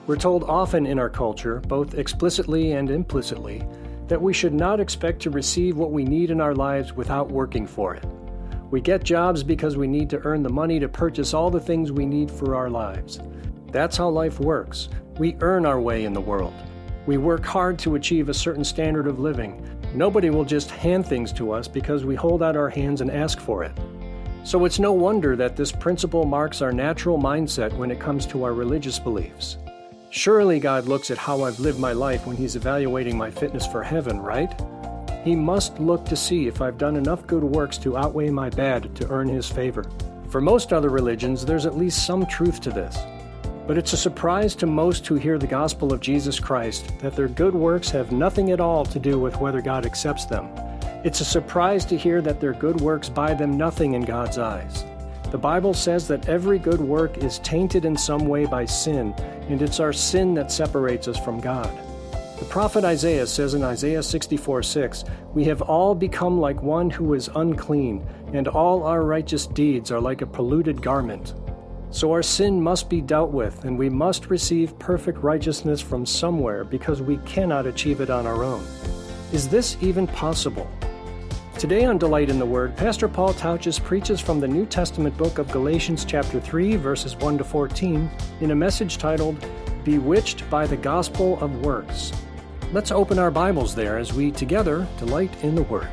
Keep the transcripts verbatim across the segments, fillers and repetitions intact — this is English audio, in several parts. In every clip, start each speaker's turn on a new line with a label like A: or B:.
A: We're told often in our culture, both explicitly and implicitly, that we should not expect to receive what we need in our lives without working for it. We get jobs because we need to earn the money to purchase all the things we need for our lives. That's how life works. We earn our way in the world. We work hard to achieve a certain standard of living. Nobody will just hand things to us because we hold out our hands and ask for it. So it's no wonder that this principle marks our natural mindset when it comes to our religious beliefs. Surely God looks at how I've lived my life when He's evaluating my fitness for heaven, right? He must look to see if I've done enough good works to outweigh my bad to earn His favor. For most other religions, there's at least some truth to this. But it's a surprise to most who hear the gospel of Jesus Christ that their good works have nothing at all to do with whether God accepts them. It's a surprise to hear that their good works buy them nothing in God's eyes. The Bible says that every good work is tainted in some way by sin, and it's our sin that separates us from God. The prophet Isaiah says in Isaiah sixty-four six, "We have all become like one who is unclean, and all our righteous deeds are like a polluted garment." So our sin must be dealt with, and we must receive perfect righteousness from somewhere because we cannot achieve it on our own. Is this even possible? Today on Delight in the Word, Pastor Paul Tauchus preaches from the New Testament book of Galatians chapter three, verses one to fourteen, in a message titled, Bewitched by the Gospel of Works. Let's open our Bibles there as we together delight in the Word.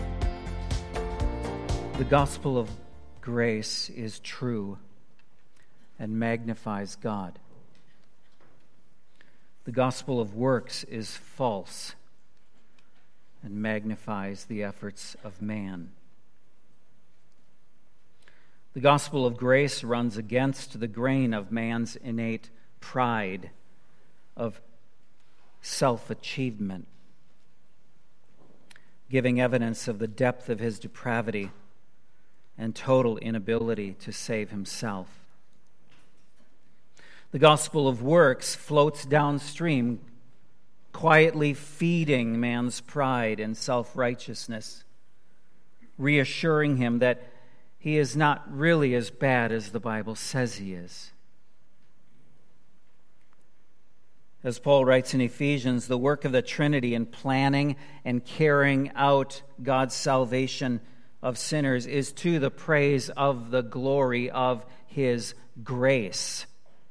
B: The gospel of grace is true and magnifies God. The gospel of works is false and magnifies the efforts of man. The gospel of grace runs against the grain of man's innate pride, of self-achievement, giving evidence of the depth of his depravity and total inability to save himself. The gospel of works floats downstream, quietly feeding man's pride and self-righteousness, reassuring him that he is not really as bad as the Bible says he is. As Paul writes in Ephesians, the work of the Trinity in planning and carrying out God's salvation of sinners is to the praise of the glory of His grace.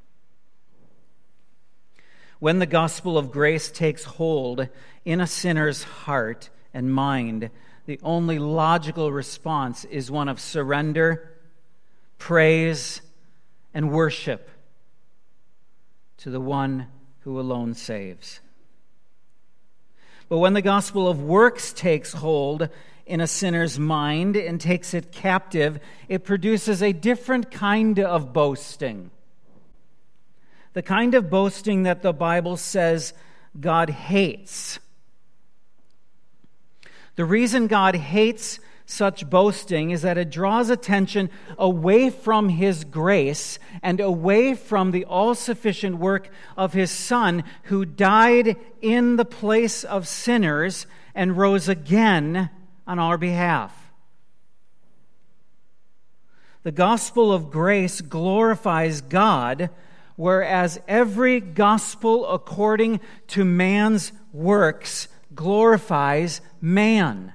B: When the gospel of grace takes hold in a sinner's heart and mind, the only logical response is one of surrender, praise, and worship to the one who alone saves. But when the gospel of works takes hold in a sinner's mind and takes it captive, it produces a different kind of boasting. The kind of boasting that the Bible says God hates. The reason God hates such boasting is that it draws attention away from His grace and away from the all-sufficient work of His Son, who died in the place of sinners and rose again on our behalf. The gospel of grace glorifies God, whereas every gospel according to man's works glorifies man.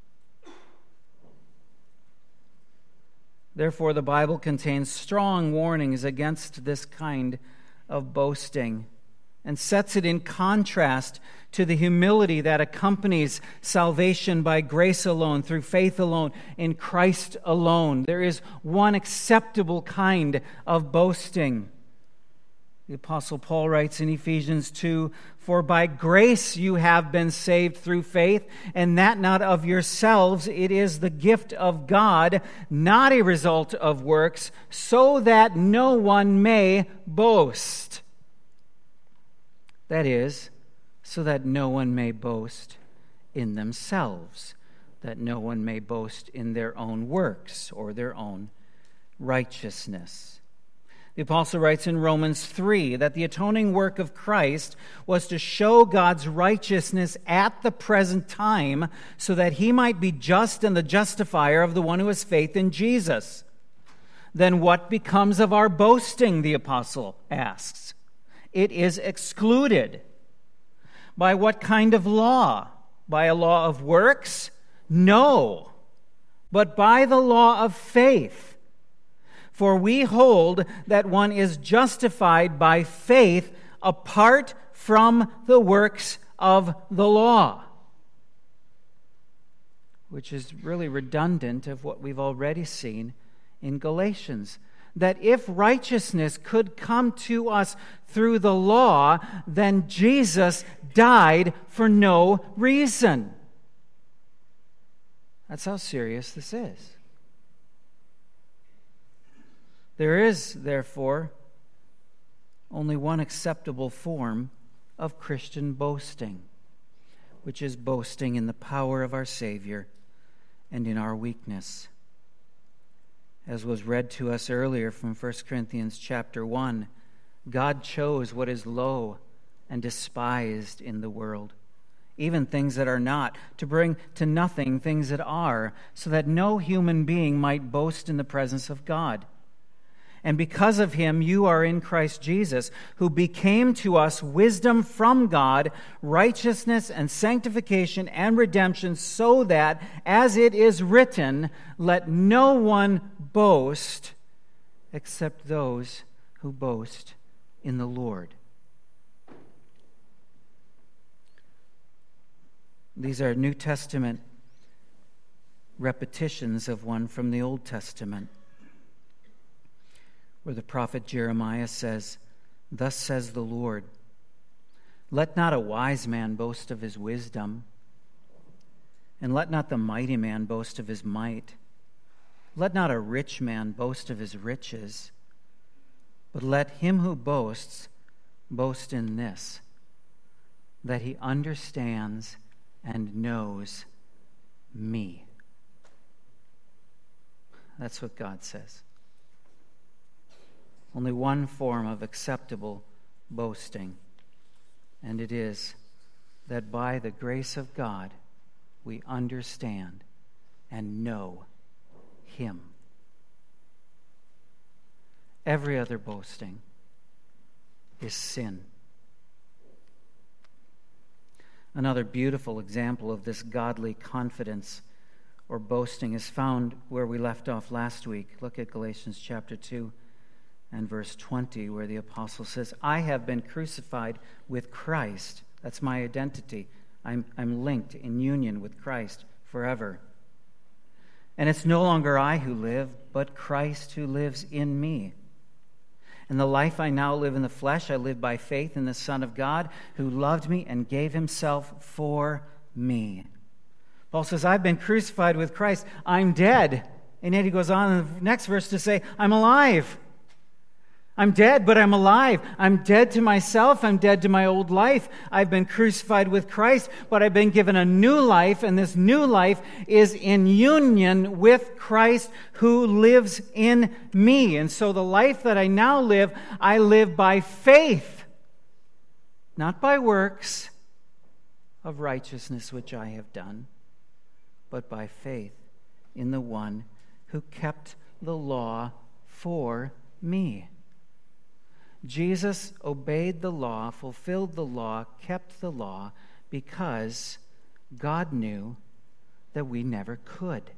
B: Therefore, the Bible contains strong warnings against this kind of boasting and sets it in contrast to the humility that accompanies salvation by grace alone, through faith alone, in Christ alone. There is one acceptable kind of boasting. The Apostle Paul writes in Ephesians two, "For by grace you have been saved through faith, and that not of yourselves, it is the gift of God, not a result of works, so that no one may boast." That is, so that no one may boast in themselves, that no one may boast in their own works or their own righteousness. The apostle writes in Romans three that the atoning work of Christ was to show God's righteousness at the present time so that He might be just and the justifier of the one who has faith in Jesus. Then what becomes of our boasting, the apostle asks? it is excluded. By what kind of law? By a law of works? No, but by the law of faith. For we hold that one is justified by faith apart from the works of the law. Which is really redundant of what we've already seen in Galatians. That if righteousness could come to us through the law, then Jesus died for no reason. That's how serious this is. There is, therefore, only one acceptable form of Christian boasting, which is boasting in the power of our Savior and in our weakness. As was read to us earlier from First Corinthians chapter one, God chose what is low and despised in the world, even things that are not, to bring to nothing things that are, so that no human being might boast in the presence of God. And because of him, you are in Christ Jesus, who became to us wisdom from God, righteousness and sanctification and redemption, so that, as it is written, let no one boast except those who boast in the Lord. These are New Testament repetitions of one from the Old Testament, where the prophet Jeremiah says, "Thus says the Lord, let not a wise man boast of his wisdom, and let not the mighty man boast of his might. Let not a rich man boast of his riches, but let him who boasts boast in this, that he understands and knows me." That's what God says. Only one form of acceptable boasting, and it is that by the grace of God we understand and know him. Every other boasting is sin. Another beautiful example of this godly confidence or boasting is found where we left off last week. Look at Galatians chapter two and verse twenty, where the apostle says, I have been crucified with Christ. That's my identity. I'm, I'm linked in union with Christ forever. And it's no longer I who live, but Christ who lives in me. And the life I now live in the flesh, I live by faith in the Son of God, who loved me and gave himself for me. Paul says, I've been crucified with Christ. I'm dead. And yet he goes on in the next verse to say, I'm alive. I'm dead, but I'm alive. I'm dead to myself. I'm dead to my old life. I've been crucified with Christ, but I've been given a new life, and this new life is in union with Christ who lives in me. And so the life that I now live, I live by faith, not by works of righteousness which I have done, but by faith in the one who kept the law for me. Jesus obeyed the law, fulfilled the law, kept the law, because God knew that we never could.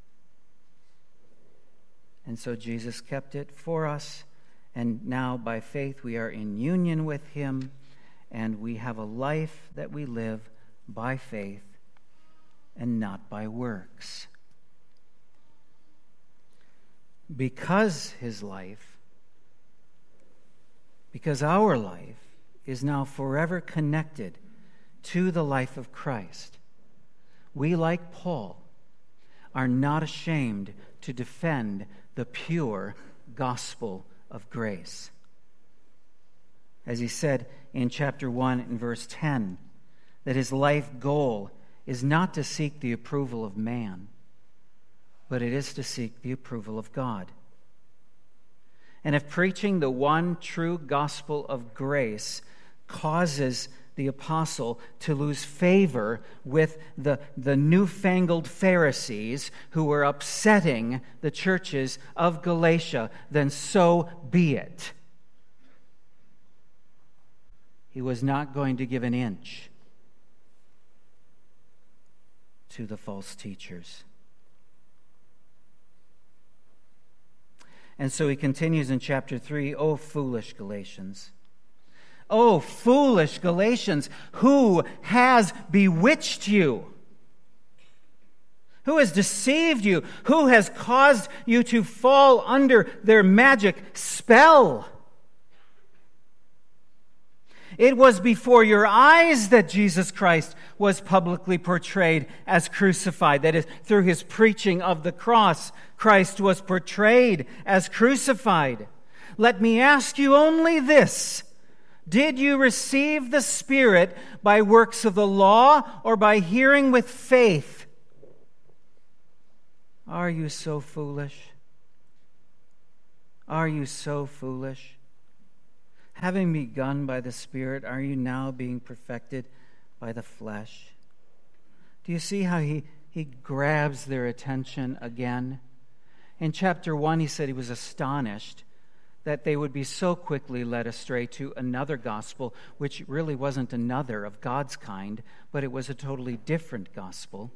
B: And so Jesus kept it for us, and now by faith we are in union with him, and we have a life that we live by faith and not by works. Because his life Because our life is now forever connected to the life of Christ, we, like Paul, are not ashamed to defend the pure gospel of grace. As he said in chapter one and verse ten, that his life goal is not to seek the approval of man, but it is to seek the approval of God. And if preaching the one true gospel of grace causes the apostle to lose favor with the, the newfangled Pharisees who were upsetting the churches of Galatia, then so be it. He was not going to give an inch to the false teachers. And so he continues in chapter three, "O foolish Galatians, O foolish Galatians, who has bewitched you? Who has deceived you? Who has caused you to fall under their magic spell? It was before your eyes that Jesus Christ was publicly portrayed as crucified. That is, through his preaching of the cross, Christ was portrayed as crucified. Let me ask you only this. Did you receive the Spirit by works of the law or by hearing with faith? Are you so foolish? Are you so foolish? Having begun by the Spirit, are you now being perfected by the flesh?" Do you see how he, he grabs their attention again? In chapter one, he said he was astonished that they would be so quickly led astray to another gospel, which really wasn't another of God's kind, but it was a totally different gospel.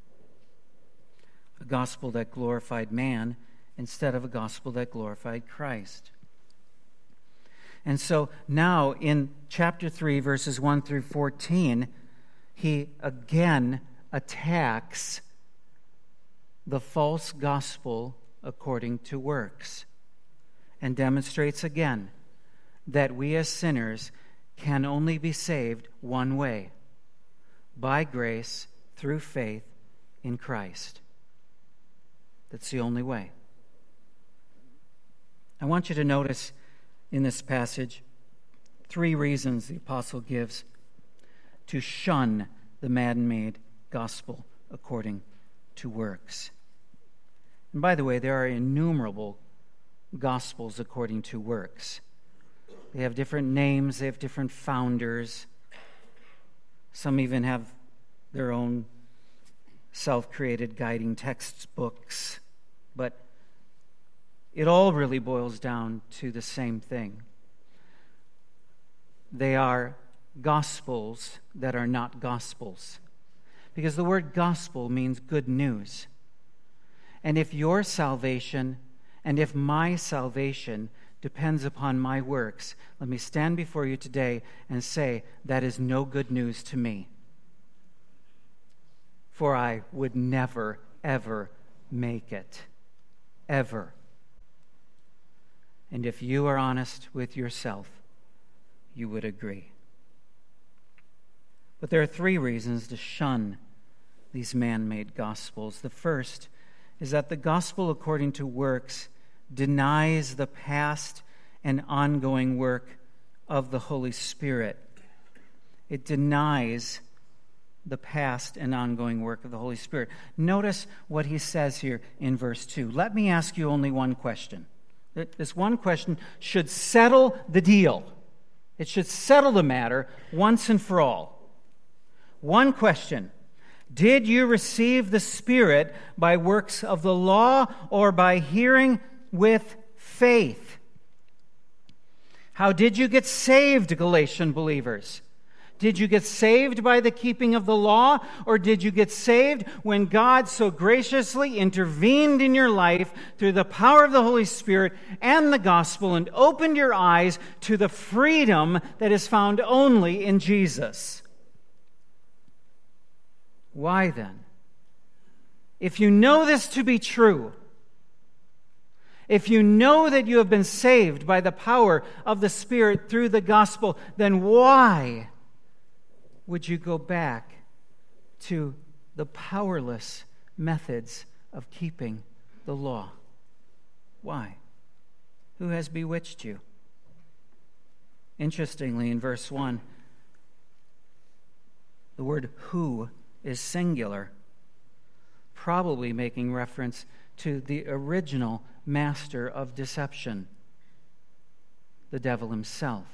B: A gospel that glorified man instead of a gospel that glorified Christ. And so now in chapter three, verses one through fourteen, he again attacks the false gospel according to works and demonstrates again that we as sinners can only be saved one way, by grace through faith in Christ. That's the only way. I want you to notice in this passage three reasons the apostle gives to shun the man-made gospel according to works. And by the way, there are innumerable gospels according to works. They have different names, they have different founders. Some even have their own self-created guiding textbooks. But it all really boils down to the same thing. They are gospels that are not gospels. Because the word gospel means good news. And if your salvation and if my salvation depends upon my works, let me stand before you today and say that is no good news to me. For I would never, ever make it. Ever. And if you are honest with yourself, you would agree. But there are three reasons to shun these man-made gospels. The first is that the gospel according to works denies the past and ongoing work of the Holy Spirit. It denies the past and ongoing work of the Holy Spirit. Notice what he says here in verse two. Let me ask you only one question. This one question should settle the deal. It should settle the matter once and for all. One question. Did you receive the Spirit by works of the law or by hearing with faith? How did you get saved, Galatian believers? Did you get saved by the keeping of the law, or did you get saved when God so graciously intervened in your life through the power of the Holy Spirit and the gospel and opened your eyes to the freedom that is found only in Jesus? Why then? If you know this to be true, if you know that you have been saved by the power of the Spirit through the gospel, then why would you go back to the powerless methods of keeping the law? Why? Who has bewitched you? Interestingly, in verse one, the word who is singular, probably making reference to the original master of deception, the devil himself,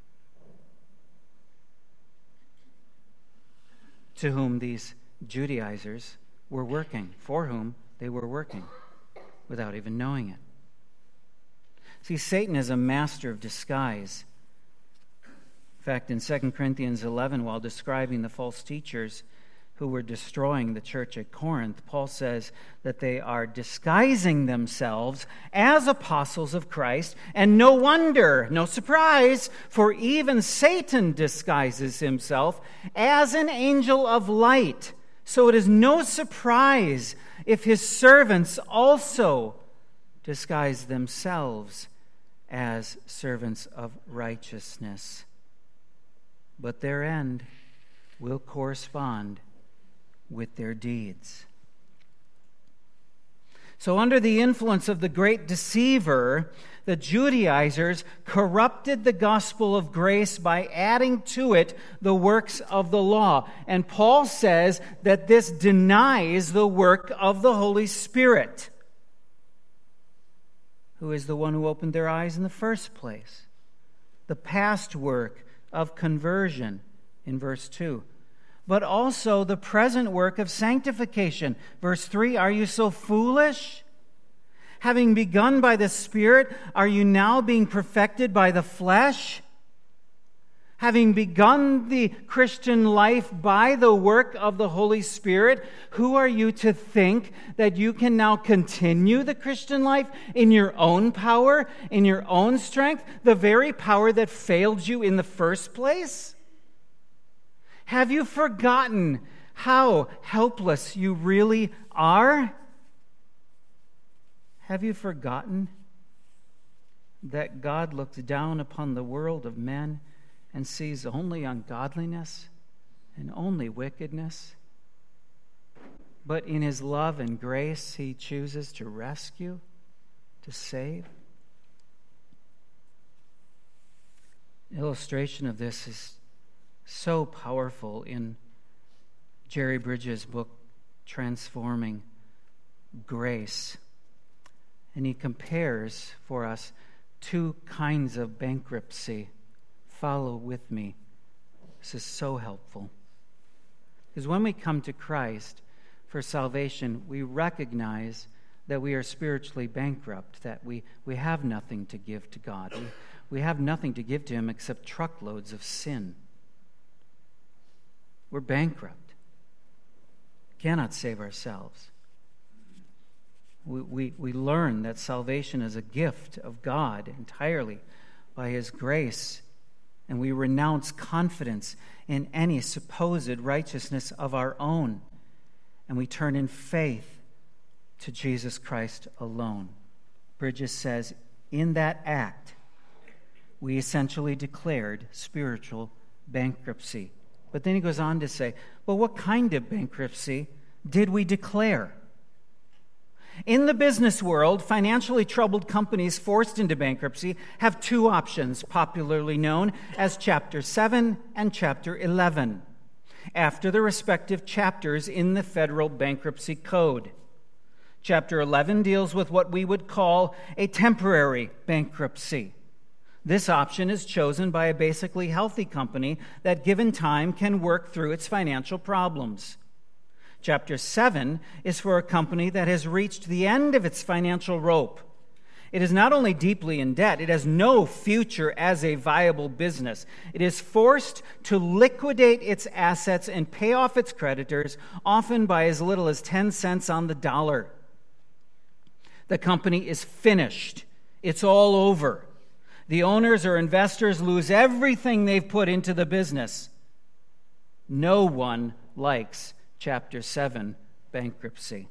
B: to whom these Judaizers were working, for whom they were working, without even knowing it. See, Satan is a master of disguise. fact, in Second Corinthians eleven, while describing the false teachers who were destroying the church at Corinth, Paul says that they are disguising themselves as apostles of Christ, and no wonder, no surprise, for even Satan disguises himself as an angel of light. So it is no surprise if his servants also disguise themselves as servants of righteousness. But their end will correspond with their deeds. So under the influence of the great deceiver, the Judaizers corrupted the gospel of grace by adding to it the works of the law. And Paul says that this denies the work of the Holy Spirit, who is the one who opened their eyes in the first place. The past work of conversion in verse two. But also the present work of sanctification. Verse three, are you so foolish? Having begun by the Spirit, are you now being perfected by the flesh? Having begun the Christian life by the work of the Holy Spirit, who are you to think that you can now continue the Christian life in your own power, in your own strength, the very power that failed you in the first place? Have you forgotten how helpless you really are? Have you forgotten that God looks down upon the world of men and sees only ungodliness and only wickedness? But in his love and grace, he chooses to rescue, to save. An illustration of this is so powerful in Jerry Bridges' book, Transforming Grace. And he compares for us two kinds of bankruptcy. Follow with me. This is so helpful. Because when we come to Christ for salvation, we recognize that we are spiritually bankrupt, that we, we have nothing to give to God. We, we have nothing to give to Him except truckloads of sin. We're bankrupt. Cannot save ourselves. We, we, we learn that salvation is a gift of God entirely by His grace, and we renounce confidence in any supposed righteousness of our own, and we turn in faith to Jesus Christ alone. Bridges says, in that act, we essentially declared spiritual bankruptcy. But then he goes on to say, well, what kind of bankruptcy did we declare? In the business world, financially troubled companies forced into bankruptcy have two options, popularly known as Chapter seven and Chapter eleven, after the respective chapters in the Federal Bankruptcy Code. Chapter eleven deals with what we would call a temporary bankruptcy. This option is chosen by a basically healthy company that, given time, can work through its financial problems. Chapter seven is for a company that has reached the end of its financial rope. It is not only deeply in debt, it has no future as a viable business. It is forced to liquidate its assets and pay off its creditors, often by as little as ten cents on the dollar. The company is finished. It's all over. The owners or investors lose everything they've put into the business. No one likes Chapter seven bankruptcy.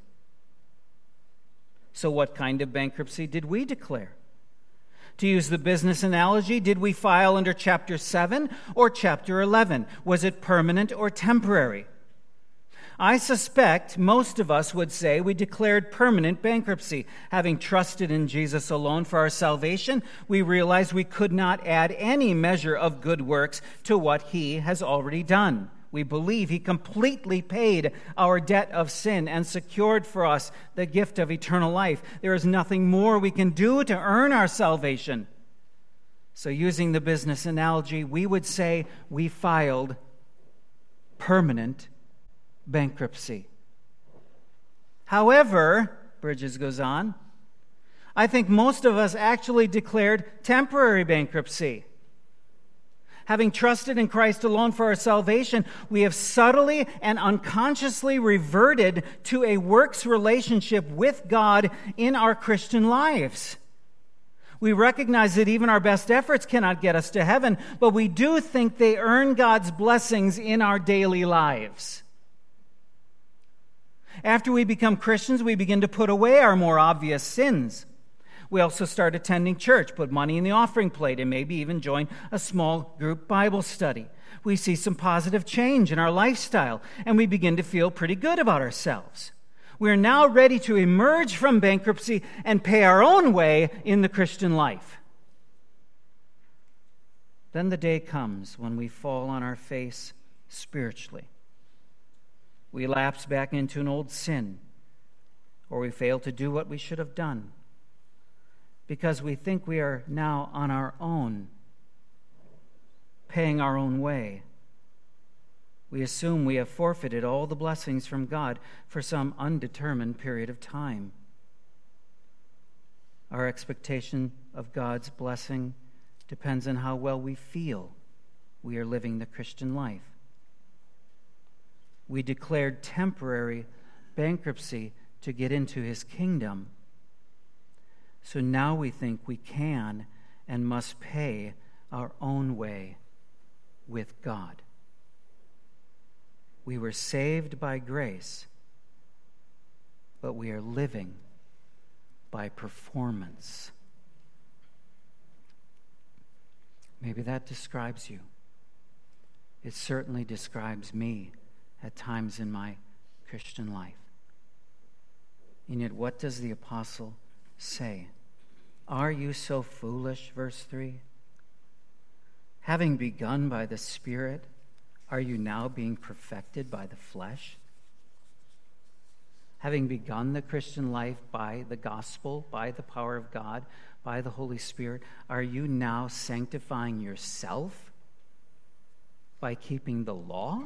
B: So what kind of bankruptcy did we declare? To use the business analogy, did we file under Chapter seven or Chapter eleven? Was it permanent or temporary? I suspect most of us would say we declared permanent bankruptcy. Having trusted in Jesus alone for our salvation, we realized we could not add any measure of good works to what He has already done. We believe He completely paid our debt of sin and secured for us the gift of eternal life. There is nothing more we can do to earn our salvation. So using the business analogy, we would say we filed permanent bankruptcy. However, Bridges goes on, I think most of us actually declared temporary bankruptcy. Having trusted in Christ alone for our salvation, we have subtly and unconsciously reverted to a works relationship with God in our Christian lives. We recognize that even our best efforts cannot get us to heaven, but we do think they earn God's blessings in our daily lives. After we become Christians, we begin to put away our more obvious sins. We also start attending church, put money in the offering plate, and maybe even join a small group Bible study. We see some positive change in our lifestyle, and we begin to feel pretty good about ourselves. We are now ready to emerge from bankruptcy and pay our own way in the Christian life. Then the day comes when we fall on our face spiritually. We lapse back into an old sin, or we fail to do what we should have done, because we think we are now on our own, paying our own way. We assume we have forfeited all the blessings from God for some undetermined period of time. Our expectation of God's blessing depends on how well we feel we are living the Christian life. We declared temporary bankruptcy to get into His kingdom. So now we think we can and must pay our own way with God. We were saved by grace, but we are living by performance. Maybe that describes you. It certainly describes me at times in my Christian life. And yet, what does the apostle say? Are you so foolish, verse three? Having begun by the Spirit, are you now being perfected by the flesh? Having begun the Christian life by the gospel, by the power of God, by the Holy Spirit, are you now sanctifying yourself by keeping the law?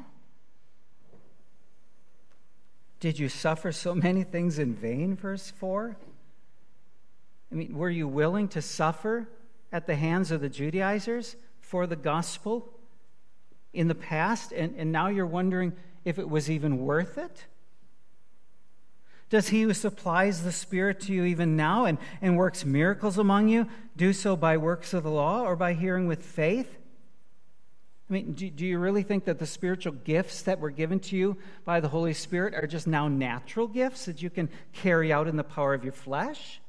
B: Did you suffer so many things in vain, verse four? I mean, were you willing to suffer at the hands of the Judaizers for the gospel in the past, and, and now you're wondering if it was even worth it? Does He who supplies the Spirit to you even now and, and works miracles among you do so by works of the law or by hearing with faith? I mean, do, do you really think that the spiritual gifts that were given to you by the Holy Spirit are just now natural gifts that you can carry out in the power of your flesh?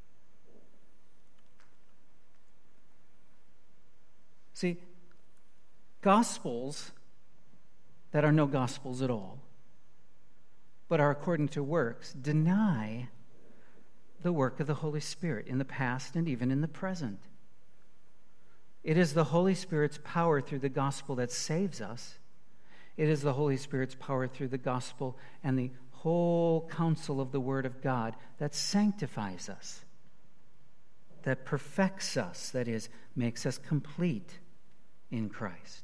B: See, gospels that are no gospels at all, but are according to works, deny the work of the Holy Spirit in the past and even in the present. It is the Holy Spirit's power through the gospel that saves us. It is the Holy Spirit's power through the gospel and the whole counsel of the Word of God that sanctifies us, that perfects us, that is, makes us complete in Christ.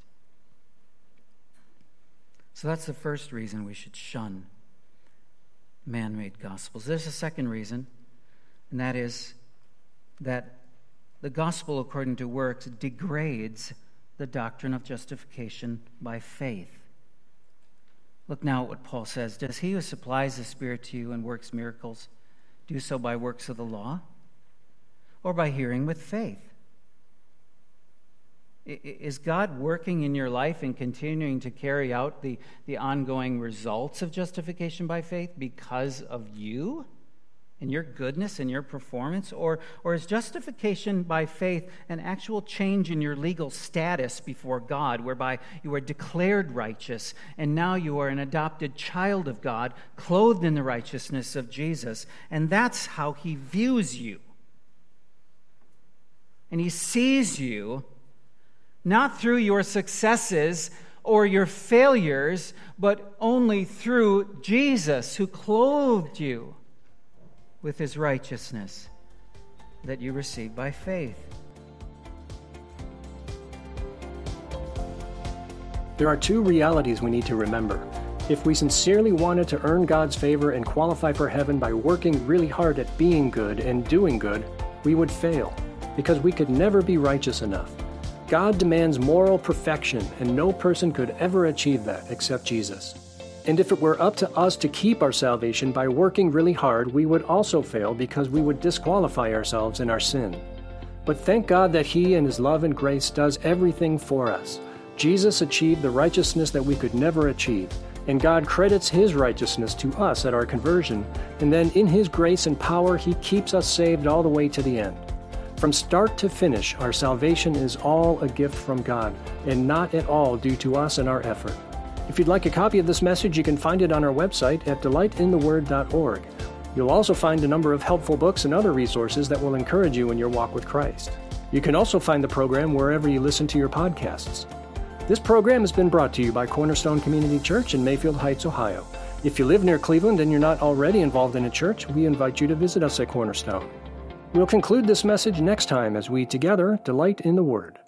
B: So that's the first reason we should shun man-made gospels. There's a second reason, and that is that the gospel according to works degrades the doctrine of justification by faith. Look now at what Paul says. Does he who supplies the Spirit to you and works miracles do so by works of the law or by hearing with faith? Is God working in your life and continuing to carry out the, the ongoing results of justification by faith because of you and your goodness and your performance? Or, or is justification by faith an actual change in your legal status before God, whereby you are declared righteous and now you are an adopted child of God, clothed in the righteousness of Jesus, and that's how He views you? And He sees you not through your successes or your failures, but only through Jesus, who clothed you with His righteousness that you received by faith.
A: There are two realities we need to remember. If we sincerely wanted to earn God's favor and qualify for heaven by working really hard at being good and doing good, we would fail, because we could never be righteous enough. God demands moral perfection, and no person could ever achieve that except Jesus. And if it were up to us to keep our salvation by working really hard, we would also fail because we would disqualify ourselves in our sin. But thank God that He in His love and grace does everything for us. Jesus achieved the righteousness that we could never achieve, and God credits His righteousness to us at our conversion, and then in His grace and power He keeps us saved all the way to the end. From start to finish, our salvation is all a gift from God, and not at all due to us and our effort. If you'd like a copy of this message, you can find it on our website at delight in the word dot org. You'll also find a number of helpful books and other resources that will encourage you in your walk with Christ. You can also find the program wherever you listen to your podcasts. This program has been brought to you by Cornerstone Community Church in Mayfield Heights, Ohio. If you live near Cleveland and you're not already involved in a church, we invite you to visit us at Cornerstone. We'll conclude this message next time as we together delight in the Word.